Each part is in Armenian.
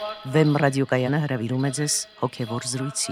Վեմ ռադիոկայանը հրավիրում է ձեզ հոգևոր զրույցի։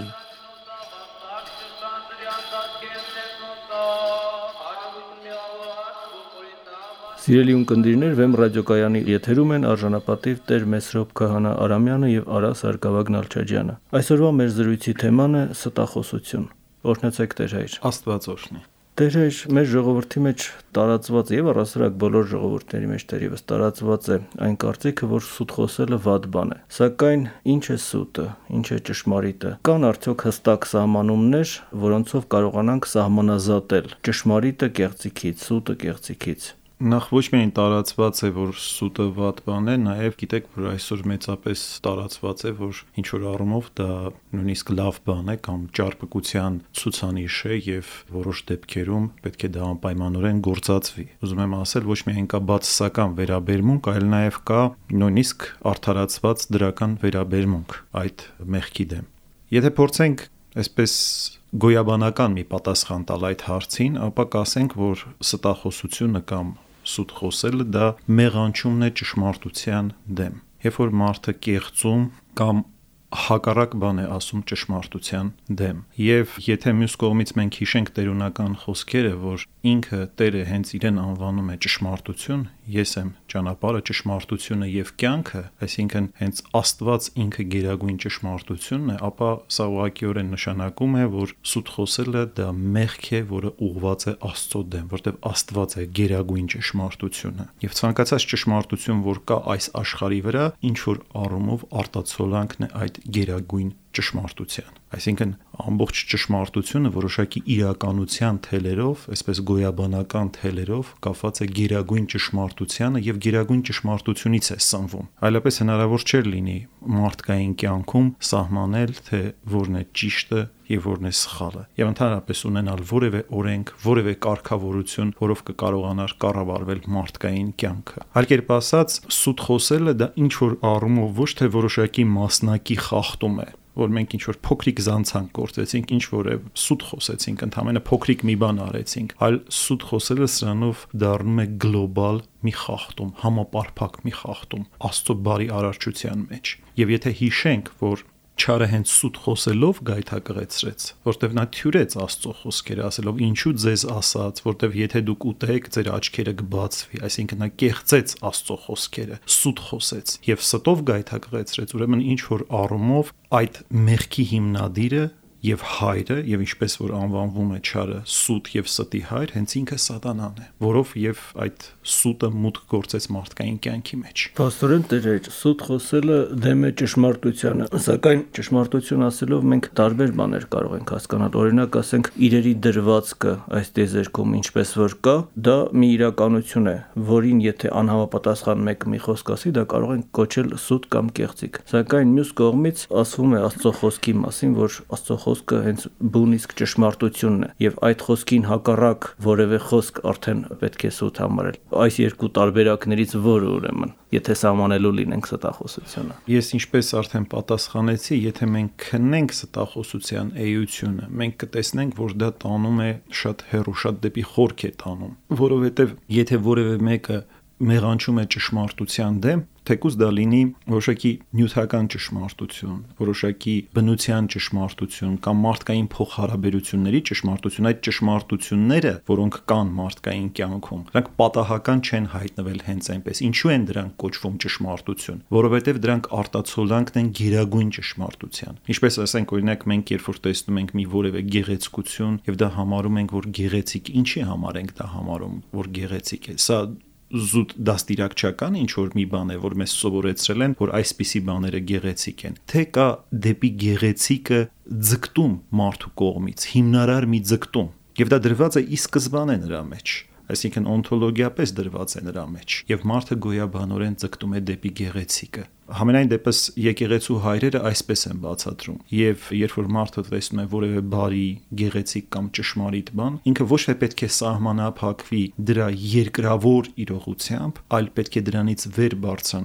Սիրելի ունկնդիրներ, Վեմ ռադիոկայանի եթերում են արժանապատիվ Տեր Մեսրոպ Քահանա Արամյանը եւ Արա Սարգսակյան Նալչաջյանը։ Այսօրվա մեր զրույցի թեման է ստախոսություն։ Օրհնեցեք Տեր հայր։ Աստված օրհնի։ Տեր հայր, մեր ժողովրդի մեջ տարածված եւ առասարակ բոլոր ժողովուրդների մեջ դերևս տարածված է այն կարծիքը, որ սուտ խոսելը վատ բան է։ Սակայն ինչ է սուտը, ինչ է ճշմարիտը։ Կան արդյոք հստակ սահմանումներ, որոնցով կարողանանք սահմանազատել ճշմարիտը կեղծիքից, սուտը կեղծիքից։ Նախ ոչ միայն տարածված է, որ սուտը վատ բան է, նաև գիտեք, որ այսօր մեծապես տարածված է, որ ինչ-որ առումով դա նույնիսկ լավ բան է կամ ճարպկության ցուցանիշ է եւ որոշ դեպքերում պետք է դա անպայմանորեն գործածվի։ Ուզում եմ ասել, ոչ միայն կա բացասական վերաբերմունք, այլ նաև կա նույնիսկ արդարացված դրական վերաբերմունք այդ մեղքի դեմ։ Եթե փորձենք այսպես գոյաբանական մի պատասխան տալ այդ հարցին, ապա կասենք, որ ստախոսությունը կամ սուտ խոսելը դա մեղանչումն է ճշմարտության դեմ։ Երբ որ մարդը կեղծում կամ հակառակ բան է ասում ճշմարտության դեմ։ Եվ եթե մյուս կողմից մենք հիշենք տերունական խոսքերը, որ ինքը Տերը հենց իրեն անվանում է ճշմարտություն, ես եմ ճանապարհը, ճշմարտությունը եւ կյանքը, այսինքն հենց Աստված ինքը գերագույն ճշմարտությունն է, ապա սա ուղղակիորեն նշանակում է, որ սուտ խոսելը դա մեղք է, որը ուղղված է Աստծո դեմ, որտեղ Աստված է գերագույն ճշմարտությունը։ Եվ ցանկացած ճշմարտություն, որ կա այս աշխարհի վրա, ինչ որ առումով արտացոլանքն է այդ գերագույն ճշմարտության։ Այսինքն ամբողջ ճշմարտությունը որոշակի իրականության թելերով, այսպես գոյաբանական թելերով կապված է գերագույն ճշմարտությանը եւ գերագույն ճշմարտությունից է սնվում։ Այլապես հնարավոր չէր լինի մարդկային կյանքում սահմանել, թե որն է ճիշտը եւ որն է սխալը։ Եվ ընդհանրապես ունենալ որևէ օրենք, որևէ կարգավորություն, որով կկարողանար կառավարվել մարդկային կյանքը։ Այլ կերպ ասած, սուտ խոսելը դա ինչ որ առումով ոչ թե որոշակի մասնակի խախտում է, որ մենք ինչ-որ փոքրիկ զանցանք գործեցինք, ինչ-որ սուտ խոսեցինք, ընդհանրապես փոքրիկ մի բան արեցինք, այլ սուտ խոսելը սրանով դառնում է գլոբալ մի խախտում, համապարփակ մի խախտում Աստծո բարի արարչության մեջ։ Եվ եթե հիշենք, որ Չարը հենց սուտ խոսելով գայթակղեցրեց, որտեվ նա թյուրեց Աստծո խոսքերը, ասելով ինչու ձեզ ասած, որտեվ եթե դուք ուտեք, ձեր աչքերը կբացվի, այսինքն նա կեղծեց Աստծո խոսքերը, սուտ խոսեց եւ ստով գայթակղեցրեց, ուրեմն ինչ որ առումով այդ մեղքի հիմնադիրը եւ հայրը, եւ ինչպես որ անվանվում է չարը սուտ եւ ստի հայր, հենց ինքը սատանան է, որով եւ այդ սուտը մուտք գործեց մարդկային կյանքի մեջ։ Պաստորեն Տեր, սուտ խոսելը դեմ է ճշմարտությանը, սակայն ճշմարտություն ասելով մենք տարբեր բաներ կարող ենք հասկանալ։ Օրինակ, ասենք իրերի դրվածքը այս տեզերքում ինչպես որ կա, դա մի իրականություն է, որին եթե անհամապատասխան մեկը մի խոսք ասի, դա կարող ենք կոչել սուտ կամ կեղծիք։ Սակայն մյուս կողմից ասվում է Աստծո խոսքի մասին, որ Աստծո խոսքը հենց բուն իսկ ճշմարտությունն է եւ այդ խոսքին հակառակ որևէ խոսք արդեն պետք է սուտ համարել։ Այս երկու տարբերակներից որը ուրեմն, եթե սահմանելու լինենք ստախոսությունը։ Ես ինչպես արդեն պատասխանեցի, եթե մենք քննենք ստախոսության էությունը, մենք կտեսնենք, որ դա տանում է շատ հեռու, շատ դեպի խորք է տանում, որովհետեւ եթե որևէ մեկը մեղանչում է ճշմարտության դեմ, թեկուզ դա լինի որոշակի նյութական ճշմարտություն, որոշակի բնության ճշմարտություն կամ մարդկային փոխհարաբերությունների ճշմարտություն, այդ ճշմարտությունները, որոնք կան մարդկային կյանքում, դրանք պատահական չեն հայտնվել հենց այնպես։ Ինչու են դրանք կոչվում ճշմարտություն, որովհետև դրանք արտացոլանքն են գերագույն ճշմարտության։ Ինչպես ասենք, օրինակ մենք երբ որ տեսնում ենք մի որևէ գեղեցկություն եւ դա համարում ենք, որ գեղեցիկ, ինչի համար ենք դա համարում, որ գեղեցիկ է։ Սա զուտ դաստիարակչական ինչ որ մի բան է, որ մեզ սովորեցրել են, որ այսպիսի բաները գեղեցիկ են, թե կա դեպի գեղեցիկը ձգտում մարդու կողմից, հիմնարար մի ձգտում, եւ դա դրված է ի սկզբանե նրա մեջ, այսինքն օնտոլոգիապես դրված է նրա մեջ, եւ մարդը գոյաբանորեն ձգտում է դեպի գեղեցիկը։ Համենայն դեպս եկեղեցու հայրերը այսպես են բացատրում, եւ երբ որ մարդը տեսնում է որևէ բարի, գեղեցիկ կամ ճշմարիտ բան, ինքը ոչ թե պետք է սահմանափակվի դրա երկրավոր իրողությամբ, այլ պետք է դրանից վեր բարձրանա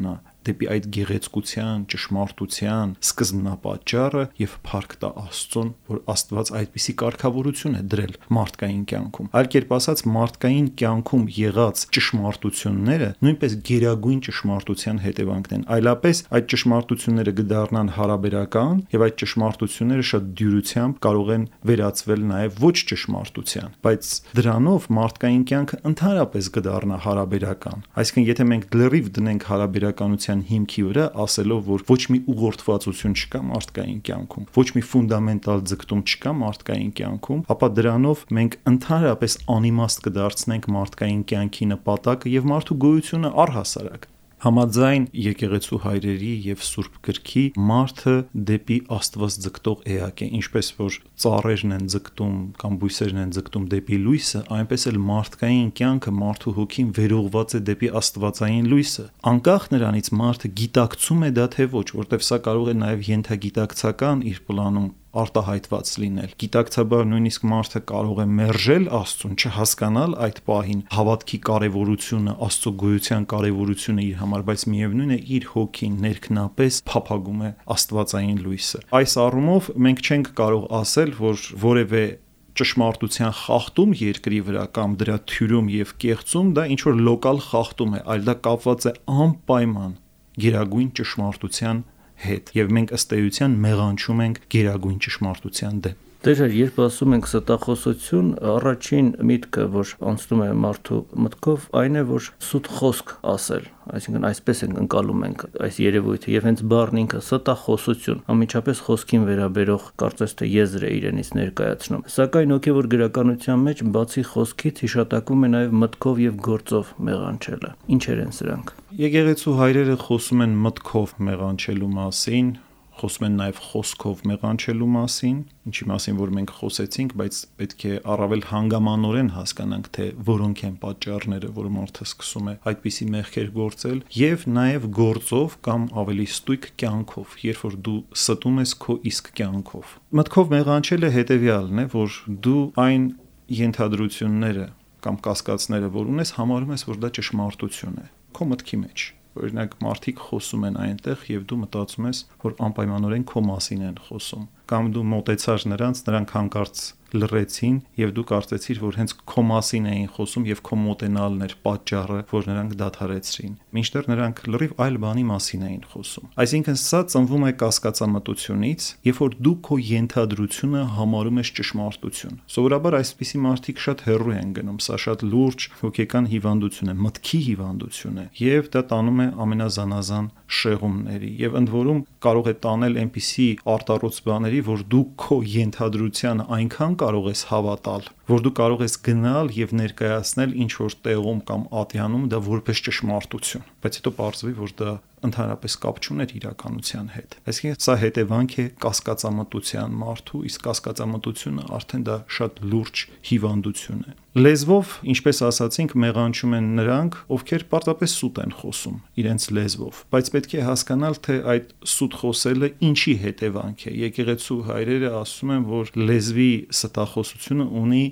դեպի այդ գեղեցկության, ճշմարտության սկզբնապատճառը եւ փառք տա Աստծուն, որ Աստված այդպիսի կարգավորություն է դրել մարդկային կյանքում։ Այլ կերպ ասած, մարդկային կյանքում եղած ճշմարտությունները նույնպես գերագույն ճշմարտության հետևանքն են։ Այլապես այդ ճշմարտությունները կդառնան հարաբերական եւ այդ ճշմարտությունները շատ դյուրությամբ կարող են վերածվել նաեւ ոչ ճշմարտության, բայց դրանով մարդկային կյանքը ընդհանրապես կդառնա հարաբերական։ Այսինքն, եթե մենք լրիվ դնենք հարաբերականության հիմքի վրա, ասելով, որ ոչ մի ուղղորդվածություն չկա մարդկային կյանքում, ոչ մի ֆունդամենտալ ձգտում չկա մարդկային կյանքում, ապա դրանով մենք ընդհանրապես անիմաստ կդարձնենք մարդկային կյանքի նպատակը եւ մարդու գոյությունը առհասարակ։ Համաձայն եկեղեցու հայրերի եւ Սուրբ Գրքի, մարդը դեպի Աստված ձգտող էակ է, ինչպես որ ծառերն են ձգտում կամ բույսերն են ձգտում դեպի լույսը, այնպես էլ մարդկային կյանքը, մարդու հոգին վերողված է դեպի աստվածային լույսը։ Անկախ նրանից մարդը գիտակցում է դա թե ոչ, որտեղ սա կարող է նաեւ ենթագիտակցական իր պլանում արտահայտված լինել։ Գիտակցաբար նույնիսկ մարդը կարող է մերժել Աստծուն, չհասկանալ այդ պահին հավատքի կարևորությունը, Աստծո գոյության կարևորությունը իր համար, բայց միևնույն է իր հոգին ներքնապես փափագում է աստվածային լույսը։ Այս առումով մենք չենք կարող ասել, որ որևէ ճշմարտության խախտում երկրի վրա կամ դրա թյուրում եւ կեղծում դա ինչ որ լոկալ խախտում է, այլ դա կապված է անպայման գերագույն ճշմարտության հետ եւ մենք ըստ էության մեղանչում ենք գերագույն ճշմարտության դեմ։ Դեր երբ ասում ենք ստախոսություն, առաջին միտքը, որ անցնում է մարդու մտքով, այն է, որ սուտ խոսք ասել, այսինքն այսպես ենք ընկալում ենք այս երևույթը եւ հենց բառն ինքը ստախոսություն, անմիջապես խոսքին վերաբերող կարծես թե եզր է իրենից ներկայացնում։ Սակայն հոգեվոր գրականության մեջ բացի խոսքից հիշատակվում է նաեւ մտքով եւ գործով մեղանչելը։ Ինչեր են սրանք։ Եկեղեցու հայրերը խոսում են մտքով մեղանչելու մասին, խոսում են նաև խոսքով մեղանչելու մասին, ինչի մասին որ մենք խոսեցինք, բայց պետք է առավել հանգամանորեն հասկանանք, թե որոնք են պատճառները, որ մարդը սկսում է այդպիսի մեղքեր գործել, եւ նաև գործով կամ ավելի ստույգ կյանքով, երբ որ դու ստում ես քո իսկ կյանքով։ Մտքով մեղանչելը հետեւյալն է, որ դու այն ենթադրությունները կամ կասկածները, որ ունես, համարում ես, որ դա ճշմարտություն է քո մտքի մեջ։ Օրինակ, մարդիկ խոսում են այնտեղ եւ դու մտածում ես, որ անպայմանորեն քո մասին են խոսում, կամ դու մոտեցար նրանց, նրանք հանկարծ լռեցին եւ դու կարծեցիր, որ հենց քո մասին էին խոսում եւ քո մոտենալն էր պատճառը, որ նրանք դադարեցրին, մինչդեռ նրանք լրիվ այլ բանի մասին էին խոսում։ Այսինքն սա ծնվում է կասկածամտությունից, երբ որ դու քո ենթադրությունը համարում ես ճշմարտություն։ Սովորաբար այսպիսի մարդիկ շատ հեռու են գնում, սա շատ լուրջ հոգեկան հիվանդություն է, մտքի հիվանդություն է, եւ դա տանում է ամենազանազան շեղումների եւ ընդ որում կարող է տանել այնպիսի արտառոց բաների, որ դու քո ենթադրությանը այնքան կարող ես հավատալ, որ դու կարող ես գնալ եւ ներկայացնել ինչ որ տեղում կամ ատյանում դա որպես ճշմարտություն, բայց հետո պարզվի, որ դա ընդհանրապես կապ չուներ իրականության հետ։ Այսինքն սա հետևանք է կասկածամտության մարդու, իսկ կասկածամտությունը արդեն դա շատ լուրջ հիվանդություն է։ Լեզվով, ինչպես ասացինք, մեղանչում են նրանք, ովքեր պարզապես սուտ են խոսում իրենց լեզվով, բայց պետք է հասկանալ, թե այդ սուտ խոսելը ինչի հետևանք է։ Եկեղեցու հայրերը ասում են, որ լեզվի ստախոսությունը ունի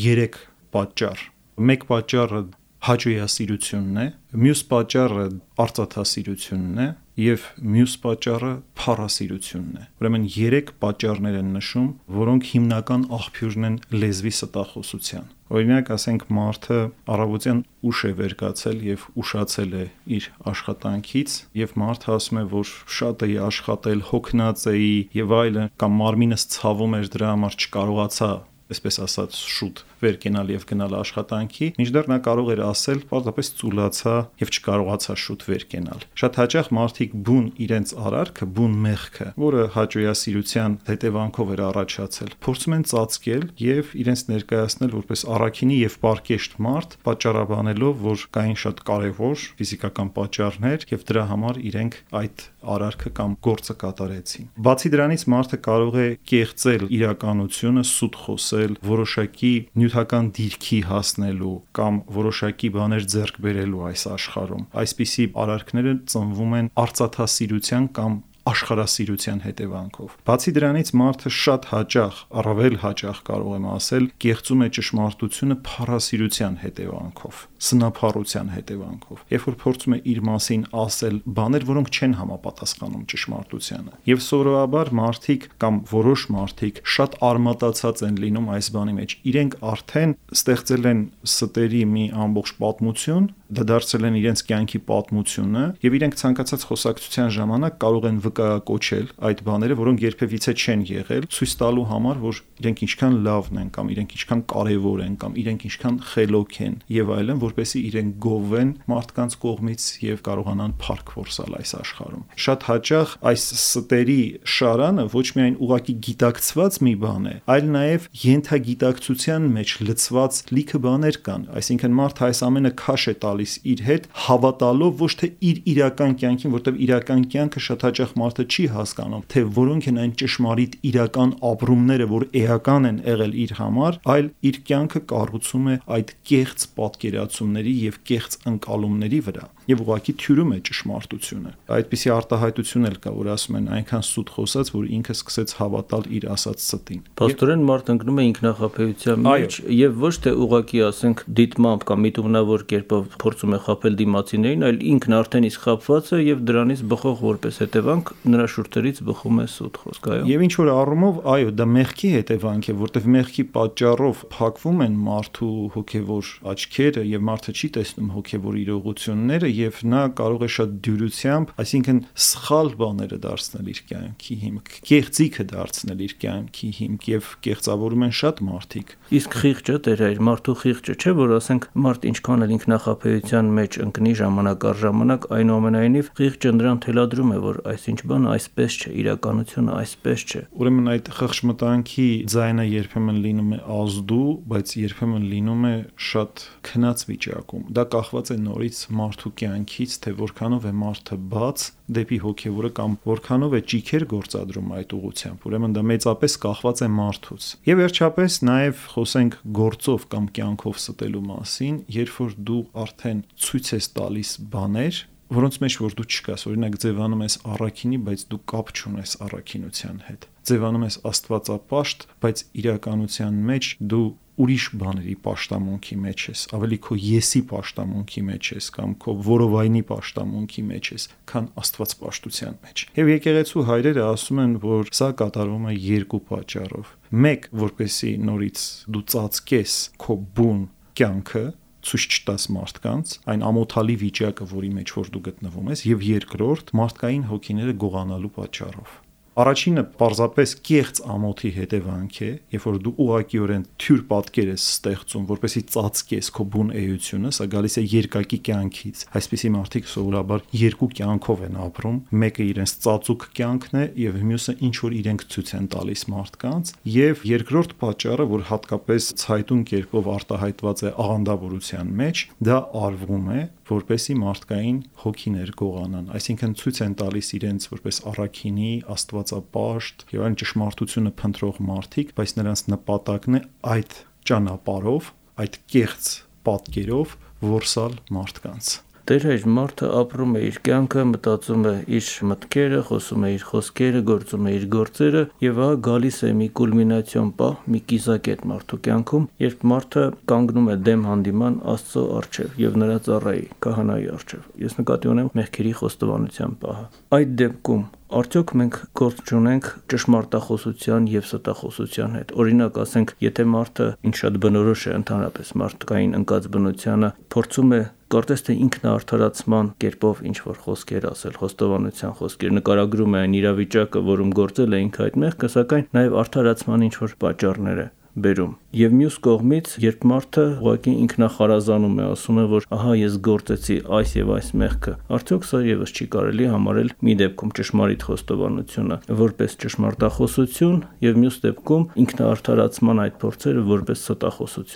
3 պատճառ։ Մեկ պատճառը հաճոյասիրությունն է, մյուս պատճառը արծաթասիրությունն է եւ մյուս պատճառը փառասիրությունն է։ Ուրեմն 3 պատճառներ են նշում, որոնք հիմնական աղբյուրն են լեզվի ստախոսության։ Օրինակ, ասենք մարդը առավոտյան ուշ է վեր կացել եւ ուշացել է իր աշխատանքից եւ մարդը ասում է, որ շատ էի աշխատել, հոգնած էի եւ այլն, կամ մարմինս ցավում էր, դրա համար չկարողացա, այսպես ասած, շուտ վեր կենալ եւ գնալ աշխատանքի, մինչդեռ նա կարող էր ասել, պարզապես ծուլացա եւ չկարողացա շուտ վեր կենալ։ Շատ հաճախ մարդիկ բուն իրենց արարքը, բուն մեղքը, որը հաճոյասիրության հետևանքով էր առաջացել, փորձում են ծածկել եւ իրենց ներկայացնել որպես առաքինի եւ պարկեշտ մարդ, պատճառաբանելով, որ կային շատ կարեւոր ֆիզիկական պատճառներ եւ դրա համար իրենք այդ արարքը կամ գործը կատարեցին։ Բացի դրանից մարդը կարող է կեղծել իրականությունը, սուտ խոսել, որոշակի նյութական դիրքի հասնելու կամ որոշակի բաներ ձեռք բերելու այս աշխարհում։ Այսպիսի արարքները ծնվում են արծաթասիրության կամ աշխարհասիրության հետևանքով։ Բացի դրանից մարդը շատ հաճախ, առավել հաճախ կարող եմ ասել, կեղծում է ճշմարտությունը փառասիրության հետևանքով, սնափառության հետևանքով։ Երբ որ փորձում է իր մասին ասել բաներ, որոնք չեն համապատասխանում ճշմարտությանը։ Եվ սովորաբար մարդիկ կամ որոշ մարդիկ շատ արմատացած են լինում այս բանի մեջ։ Իրենք արդեն ստեղծել են ստերի մի ամբողջ պատմություն, դա դարձել են իրենց կյանքի պատմությունը, եւ իրենք ցանկացած խոսակցության ժամանակ կարող են վկայակոչել այդ բաները, որոնք երբևիցե չեն եղել, ցույց տալու համար, որ իրենք ինչքան լավն են կամ իրենք ինչքան կարևոր են կամ իրենք ինչքան խելոք են եւ այլն, որպեսզի իրենք գովեն մարդկանց կողմից եւ կարողանան փառք որսալ այս աշխարհում։ Շատ հաճախ այս ստերի շարանը ոչ միայն ուղակի գիտակցված մի բան է, այլ նաեւ ենթագիտակցության մեջ լցված լիքը բաներ կան, այսինքն մարդը այս ամենը քաշ է տալիս իր հետ, հավատալով ոչ թե իր իրական կյանքին, որտեղ իրական կյանքը շատ հաճախ մարդը չի հասկանում, թե որոնք են այն ճշմարիտ իրական ապրումները, որ էական են եղել իր համար, այլ իր կյանքը կառուցում է այդ կեղծ պատկերացումների եւ կեղծ ընկալումների վրա եւ ուղղակի թյուրում է ճշմարտությունը։ Այդպիսի արտահայտություն էլ կա, որ ասում են այնքան սուտ խոսած, որ ինքը սկսեց հավատալ իր ասած ստին։ Պաստորեն մարդ ընկնում է ինքնախապեյության մեջ եւ ոչ թե ուղղակի ասենք դիտմամբ կամ միտումնավոր կերպով փորձում է խաբել դիմացիներին, այլ ինքն արդեն իսկ խաբված է եւ դրանից բխող որպես հետևանք նրա շուրթերից բխում է սուտ խոսք, այո։ Եվ ինչ որ առումով, այո, դա մեղքի հետևանք է, որտեղ մեղքի պատճառով փակվում են մարդու հոգեվոր աչքերը եւ մարդը չի տեսնում հոգեվոր իրողությունները եւ նա կարող է շատ դյուրությամբ, այսինքն սխալ բաները դարձնել իր կյանքի հիմք, կեղծիքը դարձնել իր կյանքի հիմք եւ կեղծավորում են շատ մարդիկ։ Իսկ խիղճը դեր է, մարդու խիղճը չէ, որ ասենք մարդ ինչքան էլ ինքնախապեյության մեջ ընկնի ժամանակ առ ժամանակ, այնուամենայնիվ խիղճը նրան թելադրում է, որ այսինչ բանը այսպես չէ, իրականությունը այսպես չէ։ Ուրեմն այդ խղճմտանքի ձայնը երբեմն լինում է ազդու, բայց երբեմն լինում է շատ քնած վիճակում։ Դա կախված է նորից մարդու կյանքից, թե որքանով է մարդը բաց դեպի հոգևորը կամ որքանով է ճիքեր գործադրում այդ ուղղությամբ։ Ուրեմն դա մեծապես կախված է մարդուց։ Եվ վերջապես նաև խոսենք գործով կամ կյանքով ստելու մասին, երբ որ դու արդեն ցույց ես տալիս բաներ, որոնց մեջ որ դու չկաս, օրինակ ձևանում ես առաքինի, բայց դու կապ չունես առաքինության հետ։ Ձևանում ես աստվածապաշտ, բայց իրականության մեջ դու ուրիշ բաների պաշտամունքի մեջ ես, ավելի քո եսի պաշտամունքի մեջ ես կամ քո որովայնի պաշտամունքի մեջ ես, քան աստվածպաշտության մեջ։ Եվ եկեղեցու հայրերը ասում են, որ սա կատարվում է երկու պատճառով։ Մեկ, որպեսզի նորից դու ծածկես քո բուն կյանքը, ցույց չտաս մարդկանց այն ամոթալի վիճակը, որի մեջ որ դու գտնվում ես, եւ երկրորդ, մարդկային հոգիները գողանալու պատճառով։ Առաջինը պարզապես կեղծ ամոթի հետևանք է, երբ որ դու ուղղակիորեն թյուր պատկեր ես ստեղծում, որպեսզի ծածկես քո բուն էությունը, սա գալիս է երկակի կյանքից։ Այսպիսի մարդիկ սովորաբար երկու կյանքով են ապրում, մեկը իրենց ծածուկ կյանքն է եւ մյուսը ինչ որ իրենք ցույց են տալիս մարդկանց, եւ երկրորդ պատճառը, որ հատկապես ցայտուն կերպով արտահայտված է աղանդավորության մեջ, դա արվում է, որպեսզի մարդկային հոգիներ գողանան, այսինքն ցույց են տալիս իրենց որպես առաքինի, աստվածապաշտ եւ այն ճշմարտությունը փնտրող մարդիկ, բայց նրանց նպատակն է այդ ճանապարհով, այդ կեղծ պատկերով որսալ մարդկանց։ Տեր հայր, մարդը ապրում է իր կյանքը, մտածում է իր մտքերը, խոսում է իր խոսքերը, գործում է իր գործերը եւ ահա գալիս է մի կուլմինացիոն պահ, մի կիզակետ մարդու կյանքում, երբ մարդը կանգնում է դեմ հանդիման Աստծո առջև եւ նրա ծառայի, քահանայի առջև։ Ես նկատի ունեմ մեղքերի խոստովանության պահը։ Այդ դեպքում արդյոք մենք գործ չունենք ճշմարտախոսության եւ ստախոսության հետ։ Օրինակ, ասենք, եթե մարդը, ինչ շատ բնորոշ է ընդհանրապես մարդկային ընկած բնությանը, փորձում է կարծես թե ինքնաարդարացման կերպով ինչ որ խոսքեր ասել, խոստովանության խոսքեր, նկարագրում է այն իրավիճակը, որում գործել է ինքը այդ մեղքը, սակայն նաեւ արդարացման ինչ որ պատճառներ է բերում։ Եվ մյուս կողմից, երբ մարդը ուղղակի ինքնախարազանում է, ասում է, որ ահա ես գործեցի այս եւ այս մեղքը, արդյոք սա եւս չի կարելի համարել մի դեպքում ճշմարիտ խոստովանությունը որպես ճշմարտախոսություն եւ մյուս դեպքում ինքնաարդարացման այդ փորձերը որպես ստախոսություն։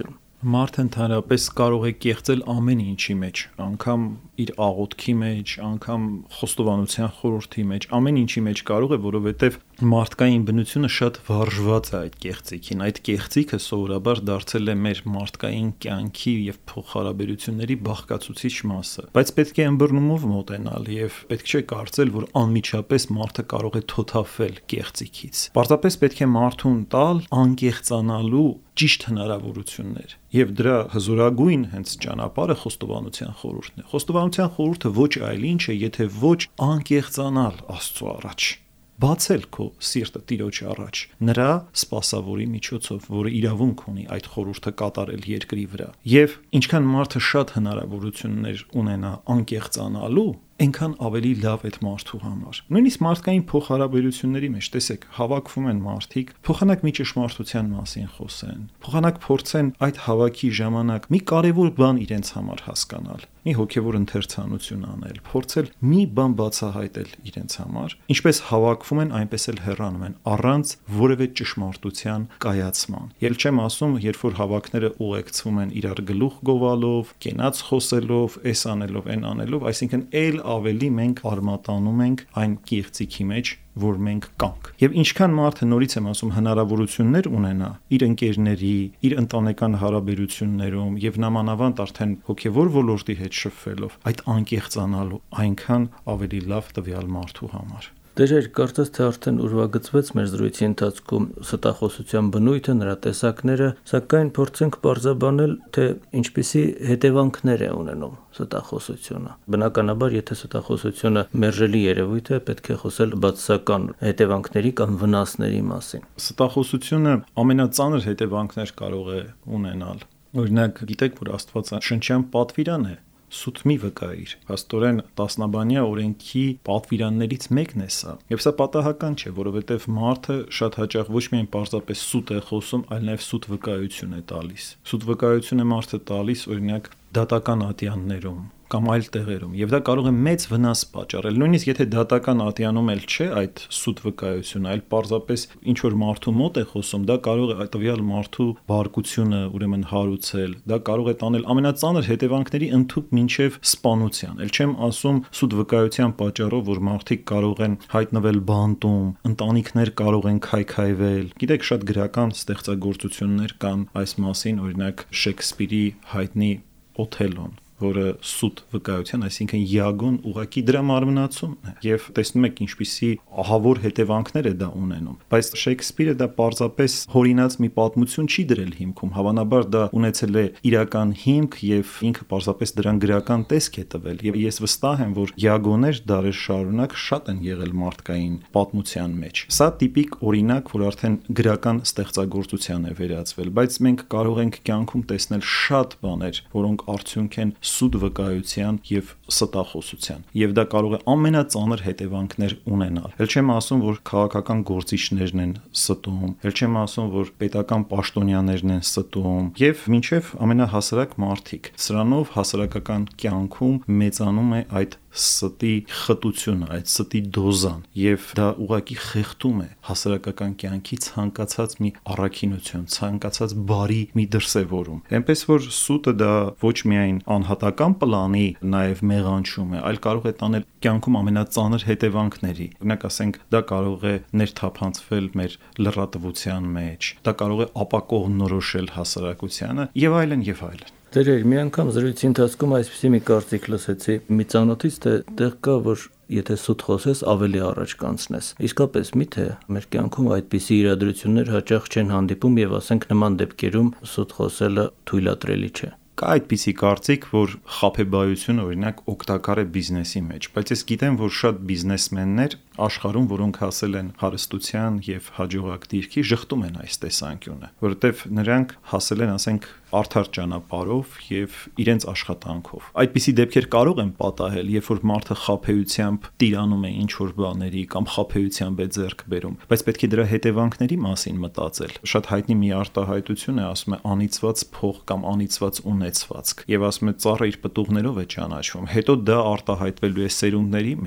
Մարդը ընդհանրապես կարող է կեղծել ամեն ինչի մեջ, անգամ իր աղոթքի մեջ, անգամ խոստովանության խորհրդի մեջ, ամեն ինչի մեջ կարող է, որովհետև մարդկային բնությունը շատ վարժված է այդ կեղծիքին։ Այդ կեղծիքը սովորաբար դարձել է մեր մարդկային կյանքի եւ փոխհարաբերությունների բաղկացուցիչ մասը։ Բայց պետք է ըմբռնումով մոտենալ եւ պետք չէ կարծել, որ անմիջապես մարդը կարող է թոթափվել կեղծիքից։ Պարզապես պետք է մարդուն տալ անկեղծանալու ճիշտ հնարավորություններ եւ դրա հզորագույն հենց ճանապարհը խոստովանության խորհուրդն է։ Խոստովանության խորհուրդը ոչ այլ ինչ է, եթե ոչ անկեղծանալ Աստծո առաջ, բացել քո սիրտը Տիրոջ առաջ նրա սպասավորի միջոցով, որը իրավունք ունի այդ խորհուրդը կատարել երկրի վրա։ Եվ ինչքան մարդը շատ հնարավորություններ ունենա անկեղծանալու, այնքան ավելի լավ այդ մարդու համար։ Նույնիսկ մարդկային փոխհարաբերությունների մեջ, տեսեք, հավաքվում են մարդիկ, փոխանակ մի ճշմարտության մասին խոսեն, փոխանակ փորձեն այդ հավաքի ժամանակ մի կարևոր բան իրենց համար հասկանալ, մի հոգևոր ընթերցանություն անել, փորձել մի բան բացահայտել իրենց համար, ինչպես հավաքվում են, այնպես էլ հեռանում են, առանց որևէ ճշմարտության կայացման։ Ել չեմ ասում, երբ որ հավաքները ուղեկցվում են իրար գլուխ գովալով, կենաց խոսելով, էս անելով, այն անելով, այսինքն էլ ավելի մենք արմատանում ենք այն կեղծիքի մեջ, որ մենք կանք։ Եվ ինչքան մարդը, նորից եմ ասում, հնարավորություններ ունենա իր ընկերների, իր ընտանեկան հարաբերություններում եւ նամանավանդ արդեն հոգեվոր ոլորտի հետ շփվելով, այդ անկեղծանալու, այնքան ավելի լավ տվյալ մարդու համար։ Դերեր, կարծես թե արդեն ուրվագծվեց մեր զրույցի ընթացքում ստախոսության բնույթը, նրա տեսակները, սակայն փորձենք պարզաբանել, թե ինչպիսի հետևանքներ է ունենում ստախոսությունը։ Բնականաբար, եթե ստախոսությունը մերժելի երևույթ է, պետք է խոսել բացասական հետևանքների կամ վնասների մասին։ Ստախոսությունը ամենածանր հետևանքներ կարող է ունենալ։ Օրինակ, գիտեք, որ Աստվածաշնչյան պատվիրան է սուտ մի վկայիր։ Փաստորեն տասնաբանյա օրենքի պատվիրաններից մեկն է սա։ Եվ սա պատահական չէ, որովհետև մարդը շատ հաճախ ոչ միայն պարզապես սուտ է խոսում, այլ նաև սուտ վկայություն է տալիս։ Սուտ վկայություն է մարդը տալիս, օրինակ, դատական ատյաններում կամ այլ տեղերում, եւ դա կարող է մեծ վնաս պատճառել։ Նույնիսկ եթե դատական ատյանում էլ չէ այդ սուտ վկայությունը, այլ պարզապես ինչ որ մարդու մոտ է խոսում, դա կարող է տվյալ մարդու բարկությունը ուրեմն հարուցել, դա կարող է տանել ամենածանր հետևանքների ընդհուպ մինչև սպանության։ Էլ չեմ ասում սուտ վկայության պատճառով, որ մարդիկ կարող են հայտնվել բանտում, ընտանիքներ կարող են քայքայվել։ Գիտեք, շատ գրական ստեղծագործություններ կան այս մասին, օրինակ Շեքսպիրի հայտնի Օթելոն, որը սուտ վկայության, այսինքն Յագոն ուղակի դրա մարմնացումն է, եւ տեսնում եք ինչպիսի ահավոր հետևանքներ է դա ունենում։ Բայց Շեքսպիրը դա պարզապես հորինած մի պատմություն չի դրել հիմքում, հավանաբար դա ունեցել է իրական հիմք եւ ինքը պարզապես դրան գրական տեսք է տվել, եւ ես վստահ եմ, որ Յագոներ դարեր շարունակ շատ են եղել մարդկային պատմության մեջ։ Սա տիպիկ օրինակ, որ արդեն գրական ստեղծագործության է վերածվել, բայց մենք կարող ենք կյանքում տեսնել շատ բաներ, որոնք արդյունք են սուտ վկայության եւ ստախոսության, եւ դա կարող է ամենածանր հետևանքներ ունենալ։ Էլ չեմ ասում, որ քաղաքական գործիչներն են ստում, էլ չեմ ասում, որ պետական պաշտոնյաներն են ստում, եւ մինչեւ ամենահասարակ մարդիկ։ Սրանով հասարակական կյանքում մեծանում է այդ ստի խտությունը, այդ ստի դոզան, եւ դա ուղղակի խեղդում է հասարակական կյանքի ցանկացած մի առաքինություն, ցանկացած բարի մի դրսևորում։ Այնպես որ սուտը դա ոչ միայն անհատական պլանի նաեւ մեղանչում է, այլ կարող է տանել կյանքում ամենածանր հետևանքների։ Օրինակ ասենք, դա կարող է ներթափանցվել մեր լրատվության մեջ, դա կարող է ապակողնորոշել հասարակությանը եւ այլն եւ այլն։ Դերեր, մի անգամ զրույցի ընթացքում այսպեսի մի կարծիք լսեցի մի ծանոթից, թե տեղ կա, որ եթե սուտ խոսես, ավելի առաջ կանցնես։ Իսկապես միթե մեր կյանքում այդպիսի իրադրություններ հաճախ չեն հանդիպում եւ ասենք նման դեպքերում սուտ խոսելը թույլատրելի չէ։ Կա այդպիսի կարծիք, որ խաբեբայությունը օրինակ օգտակար է բիզնեսի մեջ, բայց ես գիտեմ, որ շատ բիզնեսմեններ աշխարհում, որոնք հասել են հարստության եւ հաջողակ դիրքի, շղթում են այս տեսանկյունը, որովհետեւ նրանք հասել են, ասենք, արդար ճանապարհով եւ իրենց աշխատանքով։ Այդպիսի դեպքեր կարող են պատահել, երբ որ մարդը խաբեությամբ տիրանում է ինչ որ բաների կամ խաբեությամբ է ձեռք բերում, բայց պետք է դրա հետևանքների մասին մտածել։ Շատ հայտնի մի արտահայտություն է, ասում է անիծված փող կամ անիծված ունեցվածք, եւ ասում է ծառը իր պտուղներով է ճանաչվում, հետո դա արտահայտվելու է սերունդների մեջ։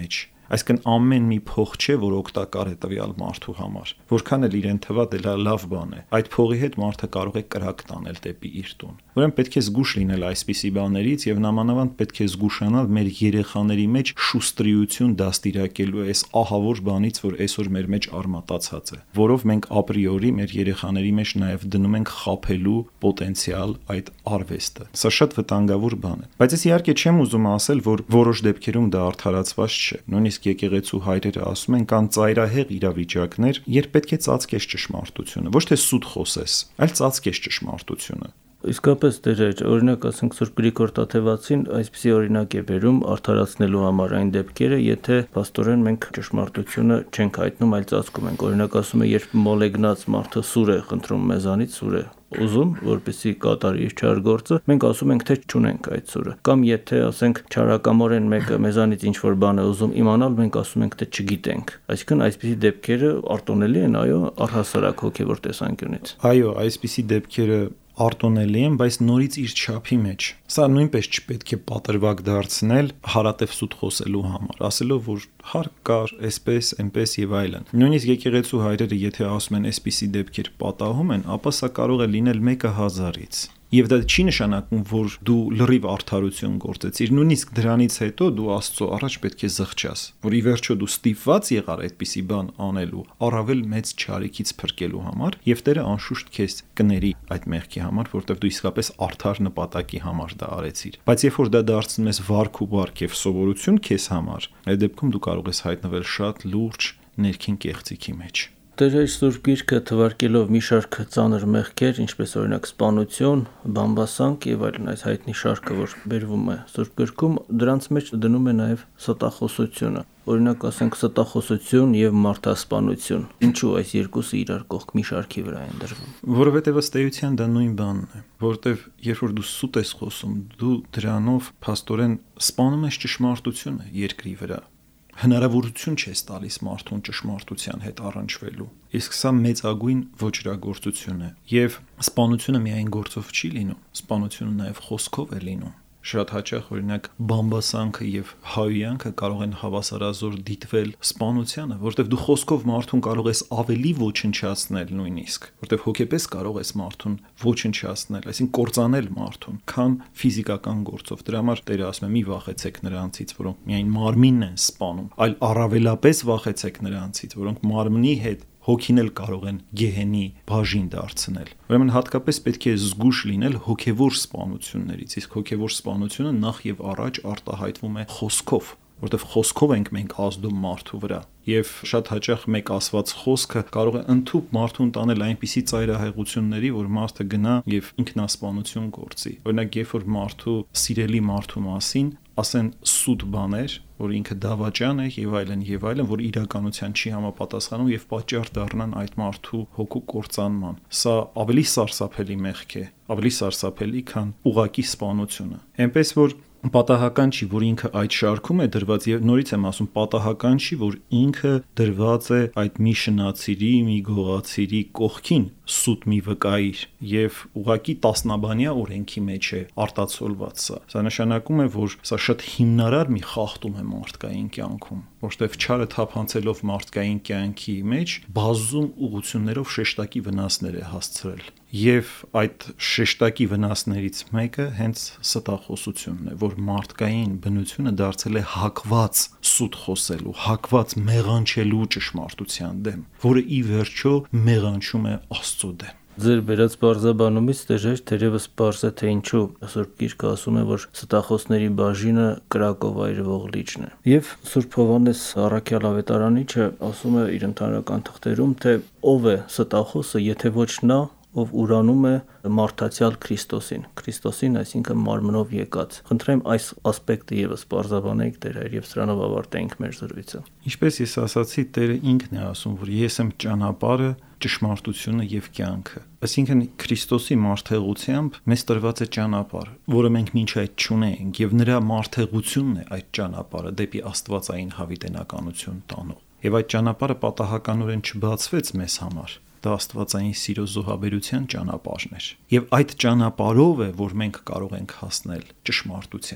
Այսինքն ամեն մի փող չէ, որ օգտակար է տվյալ մարդու համար։ Որքան էլ իրեն թվա դե լավ բան է, այդ փողի հետ մարդը կարող է կրակ տանել դեպի իր տուն։ Ուրեմն պետք է զգուշ լինել այսպիսի բաներից եւ նամանավանդ պետք է զգուշանալ մեր երեխաների մեջ շուստրիություն դաստիարակելու այս ահավոր բանից, որ այսօր մեր մեջ արմատացած է, որով մենք ապրիորի մեր երեխաների մեջ նաեւ դնում ենք խաբելու պոտենցիալ այդ արվեստը։ Սա շատ վտանգավոր բան է։ Բայց ես իհարկե չեմ ուզում ասել, որ որոշ դեպքերում դա արդարացված չէ։ Նույնիսկ եկեղեցու հայրերը ասում են կան ծայրահեղ իրավիճակներ, երբ պետք է ծածկես ճշմարտությունը, ոչ թե սուտ խոսես, այլ ծածկես ճշմարտությունը։ Իսկապես դեր օրինակ ասենք Սուրբ Գրիգոր Տաթևացին այսպիսի օրինակ է բերում արդարացնելու համար այն դեպքերը, եթե փաստորեն մենք ճշմարտությունը չենք հայտնում, այլ ծածկում ենք։ Օրինակ ասում է, երբ մոլեգնած մարդը սուր է խնդրում մեզանից, սուր է ուզում, որպեսզի կատարի իր չար գործը, մենք ասում ենք, թե չունենք այդ սուրը։ Կամ եթե ասենք չարակամորեն մեկը մեզանից ինչ որ բան է ուզում իմանալ, մենք ասում ենք, թե չգիտենք։ Այսինքն այսպիսի դեպքերը արտոնելի են, այո, առհասարակ հոգևոր տեսանկյունից։ Այո, այսպիսի դեպքերը արտոնելի են, բայց նորից իր չափի մեջ։ Սա նույնպես չպետք է պատրվակ դարձնել հարատև սուտ խոսելու համար, ասելով, որ հարկ կար, այսպես, այնպես եւ այլն։ Նույնիսկ եկեղեցու հայրերը, եթե ասում են այսպիսի դեպքեր պատահում են, ապա սա կարող է լինել 1/1000-ից։ Եվ դա չի նշանակում, որ դու լրիվ արդարություն գործեցիր, նույնիսկ դրանից հետո դու Աստծո առաջ պետք է զղջաս, որ ի վերջո դու ստիպված եղար այդպիսի բան անելու, առավել մեծ չարիքից փրկելու համար, եւ Տերը անշուշտ քեզ կների այդ մեղքի համար, որտեղ դու իսկապես արդար նպատակի համար դա արեցիր։ Բայց երբ որ դա դարձնում ես վարք ու բարք եւ սովորություն քեզ համար, այդ դեպքում դու կարող ես հայտնվել շատ լուրջ ներքին կեղծիքի մեջ։ Տերը իր Սուրբ Գիրքը թվարկելով մի շարք ծանր մեղքեր, ինչպես օրինակ սպանություն, բամբասանք եւ այլն, այս հայտնի շարքը, որ բերվում է Սուրբ Գրքում, դրանց մեջ դնում է նաեւ ստախոսությունը։ Օրինակ ասենք ստախոսություն եւ մարդասպանություն։ Ինչու այս երկուսը իրար կողք մի շարքի վրա են դրվում։ Որովհետեւ ըստ էության դա նույն բանն է, որովհետեւ երբ որ դու սուտ ես խոսում, դու դրանով փաստորեն սպանում ես ճշմարտությունը երկրի վրա։ Հնարավորություն չես տալիս մարդուն ճշմարտության հետ առնչվելու։ Իսկ սա մեծագույն ոչրագործություն է։ Եվ սպանությունը միայն գործով չի լինում, սպանությունը նաև խոսքով է լինում։ Շատ հաճախ օրինակ բամբասանքը եւ հայյանքը կարող են հավասարազոր դիտվել սպանությանը, որտեղ դու խոսքով մարդուն կարող ես ավելի ոչնչացնել նույնիսկ, որտեղ հոգեպես կարող ես մարդուն ոչնչացնել, այսինքն կործանել մարդուն, քան ֆիզիկական գործով։ Դրա համար Տերը ասում է՝ մի վախեցեք նրանցից, որոնք միայն մարմինն են սպանում, այլ առավելապես վախեցեք նրանցից, որոնք մարմնի հետ հոգին էլ կարող են գեհենի բաժին դարձնել։ Ուրեմն հատկապես պետք է զգուշ լինել հոգևոր սպանություններից, իսկ հոգևոր սպանությունը նախ եւ առաջ արտահայտվում է խոսքով, որտեղ խոսքով ենք մենք ազդում մարդու վրա։ Եվ շատ հաճախ մեկ ասված խոսքը կարող է ընդհուպ մարդուն տանել այնպիսի ծայրահեղությունների, որ մարդը գնա եւ ինքնասպանություն գործի։ Օրինակ, երբ որ մարդու սիրելի մարդու մասին ասեն սուտ բաներ, որ ինքը դավաճան է եւ այլն, որ իրականության չի համապատասխանում եւ պատճառ դառնան այդ մարդու հոգու կործանման։ Սա ավելի սարսափելի մեղք է, ավելի սարսափելի, քան ուղակի սպանությունը։ Այնպես որ պատահական չի, որ ինքը այդ շարքում է դրված, եւ նորից եմ ասում, պատահական չի, որ ինքը դրված է այդ մի շնացիրի, մի գողացիրի կողքին, սուտ մի վկայիր, եւ ուղակի տասնաբանյա օրենքի մեջ է արտացոլված սա։ Սա նշանակում է, որ սա շատ հիմնարար մի խախտում է մարդկային կյանքում, որտեղ չարը թափանցելով մարդկային կյանքի մեջ բազում ուղղություններով շեշտակի վնասներ է հասցրել։ Եվ այդ շեշտակի վնասներից մեկը հենց ստախոսությունն է, որ մարդկային բնությունը դարձել է հակված սուտ խոսելու, հակված մեղանչելու ճշմարտության դեմ, որը ի վերջո մեղանչում է Աստծո դեմ։ Ձեր վերած բարձաբանումից դժեր թերևս բարձ է, թե ինչու Սուրբ Գիրքը ասում է, որ ստախոսների բաժինը կրակով այրվող լիճն է։ Եվ Սուրբ Հովհաննես Առաքյալ Ավետարանիչը ասում է իր ընդհանրական թղթերում, թե ով է ստախոսը, եթե ոչ նա, ով ուրանում է մարդացյալ Քրիստոսին, այսինքն մարմնով եկած։ Խնդրեմ այս ասպեկտը եւս բարձաբանենք Տեր Հայր եւ սրանով ավարտենք մեր զրույցը։ Ինչպես ես ասացի, Տերը ինքն է ասում, որ ես եմ ճանապարհը, ճշմարտությունը եւ կյանքը։ Այսինքն Քրիստոսի մարդեղությամբ մեզ տրված է ճանապարհ, որը մենք մինչ այդ չունենք, եւ նրա մարդեղությունն է այդ ճանապարհը դեպի աստվածային հավիտենականություն տանող։ Եվ այդ ճանապարհը պատահականորեն չբացվեց մեզ համար։ Դա աստվածային սիրո զոհաբերության ճանապարհն էր։ Եվ այդ ճանապարհով է, որ մենք կարող ենք հասնել ճշմարտությանը։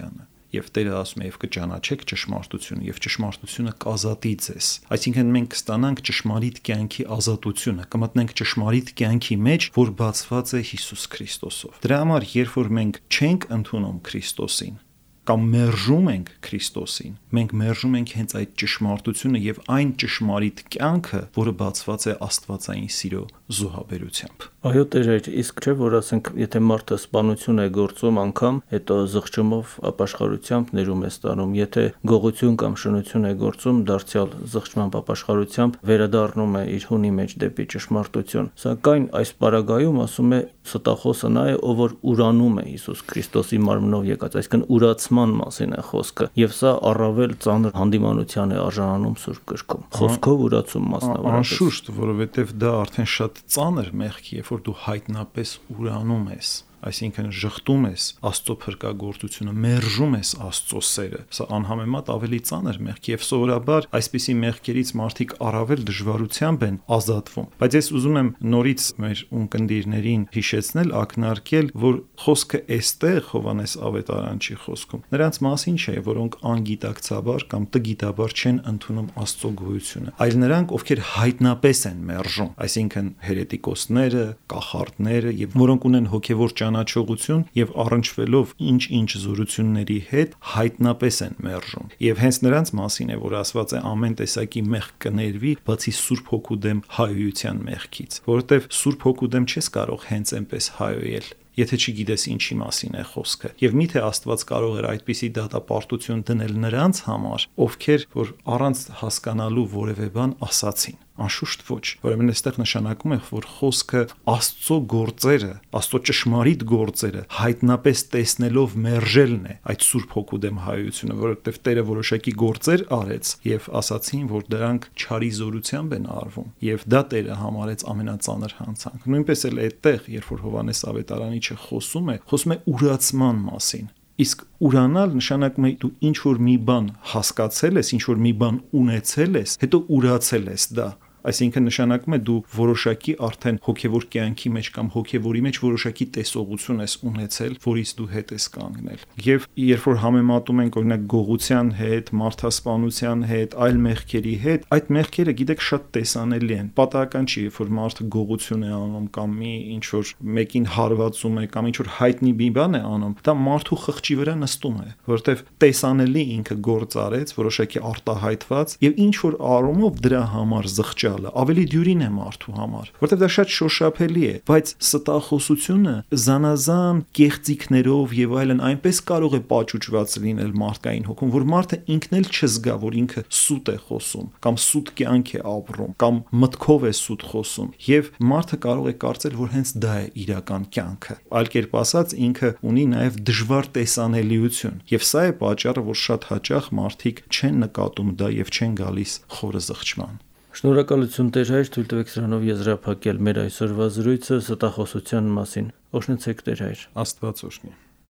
Եվ Տերը ասում է, եւ կճանաչեք ճշմարտությունը, եւ ճշմարտությունը կազատի ձեզ։ Այսինքն մենք կստանանք ճշմարիտ կյանքի ազատությունը, կմտնենք ճշմարիտ կյանքի մեջ, որ բացված է Հիսուս Քրիստոսով։ Դրա համար, երբ որ մենք չենք ընդունում Քրիստոսին, կամ մերժում ենք Քրիստոսին, մենք մերժում ենք հենց այդ ճշմարտությունը եւ այն ճշմարիտ կյանքը, որը բացված է աստվածային սիրո զոհաբերությամբ։ Այո, Տեր, իսկ չէ, որ ասենք, եթե մարդը սպանություն է գործում անգամ, հետո զղջումով ապաշխարությամբ ներում է ստանում, եթե գողություն կամ շնություն է գործում, դարձյալ զղջման ապաշխարությամբ վերադառնում է իր հունի մեջ դեպի ճշմարտություն։ Սակայն այս պարագայում ասում է ստախոսը նա է, ով որ ուրանում է Հիսուս Քրիստոսի մարմնով եկած, այսինքն ուրացման մասին է խոսքը, եւ սա առավել ծանր հանդիմանության է արժանանում Սուրբ Գրքում։ Խոսքով ուրացում մասնավորապես։ Անշուշտ, որովհետեւ դա արդեն շատ ծանր մեղք է, որ դու հայտնապես ուրանում ես, այսինքն ժխտում ես Աստծո փրկagorցությունը, մերժում ես Աստծո սերը։ Սա անհամեմատ ավելի ծանր մեղք եւ սովորաբար այսպիսի մեղքերից մարդիկ առավել դժվարությամբ են ազատվում։ Բայց ես ուզում եմ նորից մեր ունկնդիրներին հիշեցնել, ակնարկել, որ խոսքը էստեղ Հովհաննես Ավետարանչի խոսքում նրանց մասին չէ, որոնք անգիտակցաբար կամ տգիտաբար չեն ընդունում Աստծո գոյությունը, այլ նրանք, ովքեր հայտնապես են մերժում, այսինքն հերետիկոսները, կախարդները եւ որոնք ունեն հոգեվոր ճանաչողություն եւ առնչվելով ինչ-ինչ զորությունների հետ հայտնապես են մերժում։ Եվ հենց նրանց մասին է, որ ասված է ամեն տեսակի մեղք կներվի, բացի Սուրբ Հոգու դեմ հայոյության մեղքից, որովհետեւ Սուրբ Հոգու դեմ չես կարող հենց այնպես հայոյել, եթե չգիտես ինչի մասին է խոսքը։ Եվ միթե Աստված կարող էր այդպիսի դատապարտություն դնել նրանց համար, ովքեր որ առանց հասկանալու որևէ բան ասացին։ Անշուշտ ոչ, ուրեմն այստեղ նշանակում է, որ խոսքը Աստծո գործերը, Աստծո ճշմարիտ գործերը հայտնապես տեսնելով մերժելն է այդ Սուրբ Հոգու դեմ հայությունը, որովհետև Տերը որոշակի գործեր արեց եւ ասացին, որ դրանք չարի զորությամբ են արվում, եւ դա Տերը համարեց ամենածանր հանցանք։ Նույնպես էլ այդտեղ, երբ որ Հովհաննես Ավետարանիչը խոսում է ուրացման մասին։ Իսկ ուրանալ նշանակում է դու ինչ որ մի բան հասկացել ես, ինչ որ մի բան ունեցել ես, հետո ուրացել ես դա։ Այսինքն նշանակում է դու որոշակի արդեն հոգևոր կյանքի մեջ կամ հոգևորի մեջ որոշակի տեսողություն ես ունեցել, որից դու հետ ես կանգնել։ Եվ երբ որ համեմատում ենք օրինակ գողության հետ, մարդասպանության հետ, այլ մեղքերի հետ, այդ մեղքերը գիտեք շատ տեսանելի են։ Պատահական չի, երբ որ մարդը գողություն է անում կամ մի ինչ որ մեկին հարվածում է կամ ինչ որ հայտնի մի բան է անում, դա մարդու խղճի վրա նստում է, որովհետև տեսանելի ինքը գործ արեց, որոշակի արտահայտված եւ ինչ որ առումով դրա համար զղջ ավելի դյուրին է մարդու համար, որտեղ դա շատ շոշափելի է, բայց ստախոսությունը զանազան կեղծիքներով եւ այլն այնպես կարող է պաճուճված լինել մարդկային հոգում, որ մարդը ինքն էլ չզգա, որ ինքը սուտ է խոսում կամ սուտ կյանք է ապրում կամ մտքով է սուտ խոսում եւ մարդը կարող է կարծել, որ հենց դա է իրական կյանքը։ Այլ կերպ ասած, ինքը ունի նաեւ դժվար տեսանելիություն եւ սա է պատճառը, որ շատ հաճախ մարդիկ չեն նկատում դա եւ չեն գալիս խորը զղջման։ Շնորհակալություն Տեր Հայր, թույլ տվեք սրանով եզրափակել մեր այսօրվա զրույցը ստախոսության մասին։ Օրհնեցեք Տեր Հայր։ Աստված օրհնի։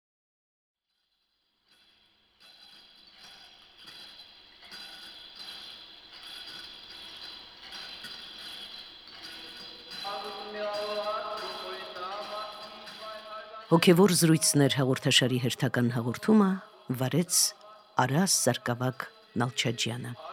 Հոգևոր զրույցներ հաղորդաշարի հերթական հաղորդումը վարեց Արաս Սարգսակ Նալչաջյանը։